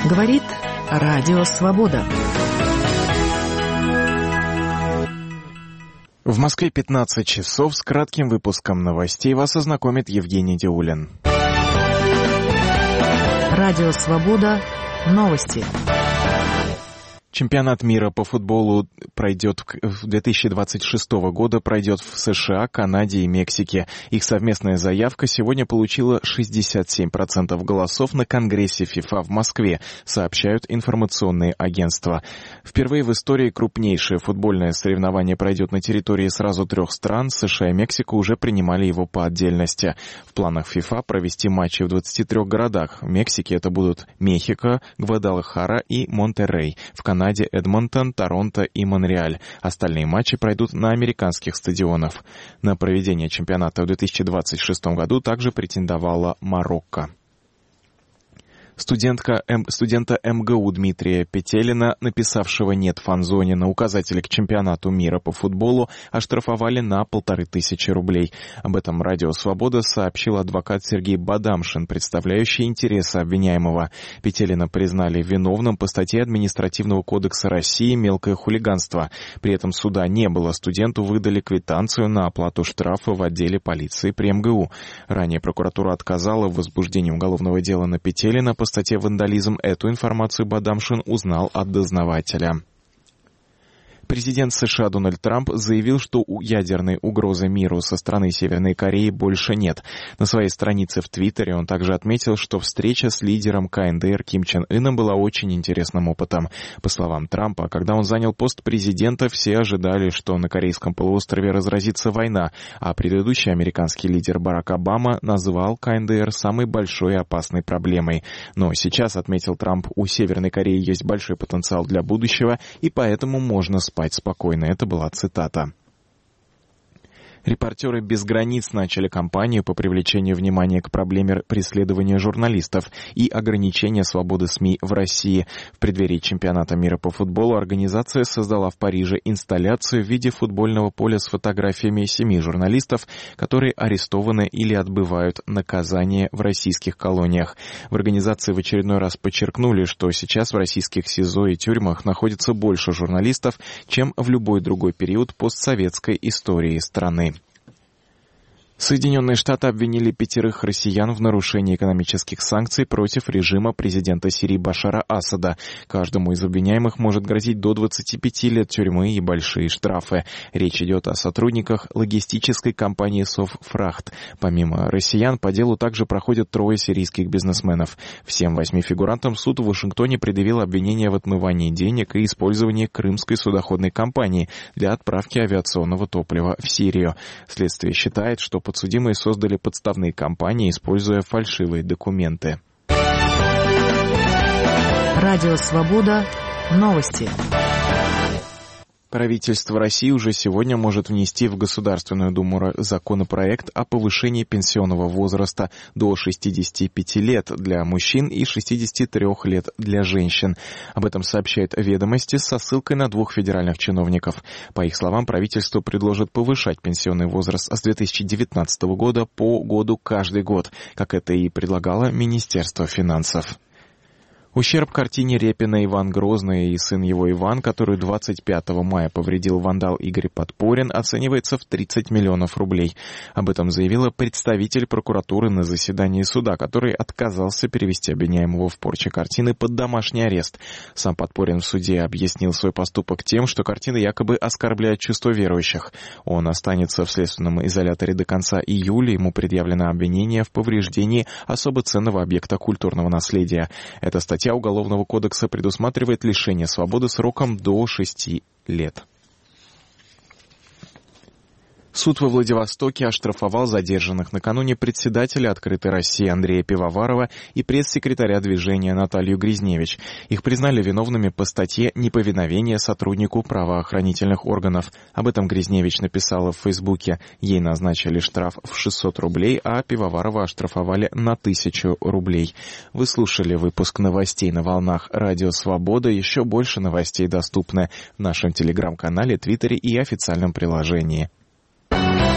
Говорит Радио Свобода. В Москве 15 часов. С кратким выпуском новостей вас ознакомит Евгений Диулин. Радио Свобода. Новости. Чемпионат мира по футболу пройдет 2026 года пройдет в США, Канаде и Мексике. Их совместная заявка сегодня получила 67% голосов на Конгрессе ФИФА в Москве, сообщают информационные агентства. Впервые в истории крупнейшее футбольное соревнование пройдет на территории сразу 3 стран. США и Мексика уже принимали его по отдельности. В планах ФИФА провести матчи в 23 городах. В Мексике это будут Мехико, Гвадалахара и Монтеррей. В Канаде Эдмонтон, Торонто и Монреаль. Остальные матчи пройдут на американских стадионах. На проведение чемпионата в 2026 году также претендовала Марокко. Студента МГУ Дмитрия Петелина, написавшего «нет» фан-зоне на указателе к чемпионату мира по футболу, оштрафовали на 1500 рублей. Об этом Радио Свобода сообщил адвокат Сергей Бадамшин, представляющий интересы обвиняемого. Петелина признали виновным по статье Административного кодекса России «Мелкое хулиганство». При этом суда не было, студенту выдали квитанцию на оплату штрафа в отделе полиции при МГУ. Ранее прокуратура отказала в возбуждении уголовного дела на Петелина по статье «Вандализм». Эту информацию Бадамшин узнал от дознавателя. Президент США Дональд Трамп заявил, что ядерной угрозы миру со стороны Северной Кореи больше нет. На своей странице в Твиттере он также отметил, что встреча с лидером КНДР Ким Чен Ыном была очень интересным опытом. По словам Трампа, когда он занял пост президента, все ожидали, что на Корейском полуострове разразится война, а предыдущий американский лидер Барак Обама назвал КНДР самой большой и опасной проблемой. Но сейчас, отметил Трамп, у Северной Кореи есть большой потенциал для будущего, и поэтому можно спать спокойно. Это была цитата. Репортеры без границ начали кампанию по привлечению внимания к проблеме преследования журналистов и ограничения свободы СМИ в России. В преддверии чемпионата мира по футболу организация создала в Париже инсталляцию в виде футбольного поля с фотографиями 7 журналистов, которые арестованы или отбывают наказание в российских колониях. В организации в очередной раз подчеркнули, что сейчас в российских СИЗО и тюрьмах находится больше журналистов, чем в любой другой период постсоветской истории страны. Соединенные Штаты обвинили 5 россиян в нарушении экономических санкций против режима президента Сирии Башара Асада. Каждому из обвиняемых может грозить до 25 лет тюрьмы и большие штрафы. Речь идет о сотрудниках логистической компании «Совфрахт». Помимо россиян, по делу также проходят 3 сирийских бизнесменов. Всем 8 фигурантам суд в Вашингтоне предъявил обвинения в отмывании денег и использовании крымской судоходной компании для отправки авиационного топлива в Сирию. Следствие считает, что подсудимые создали подставные компании, используя фальшивые документы. Радио Свобода. Новости. Правительство России уже сегодня может внести в Государственную Думу законопроект о повышении пенсионного возраста до 65 лет для мужчин и 63 лет для женщин. Об этом сообщает «Ведомости» со ссылкой на 2 федеральных чиновников. По их словам, правительство предложит повышать пенсионный возраст с 2019 года по году каждый год, как это и предлагало Министерство финансов. Ущерб картине Репина «Иван Грозный» и сын его Иван, которую 25 мая повредил вандал Игорь Подпорин, оценивается в 30 миллионов рублей. Об этом заявила представитель прокуратуры на заседании суда, который отказался перевести обвиняемого в порче картины под домашний арест. Сам Подпорин в суде объяснил свой поступок тем, что картина якобы оскорбляет чувства верующих. Он останется в следственном изоляторе до конца июля. Ему предъявлено обвинение в повреждении особо ценного объекта культурного наследия. Эта статья Уголовного кодекса предусматривает лишение свободы сроком до 6 лет. Суд во Владивостоке оштрафовал задержанных накануне председателя «Открытой России» Андрея Пивоварова и пресс-секретаря движения Наталью Гризневич. Их признали виновными по статье «Неповиновение сотруднику правоохранительных органов». Об этом Гризневич написала в Фейсбуке. Ей назначили штраф в 600 рублей, а Пивоварова оштрафовали на 1000 рублей. Вы слушали выпуск новостей на волнах Радио Свобода. Еще больше новостей доступны в нашем телеграм-канале, твиттере и официальном приложении.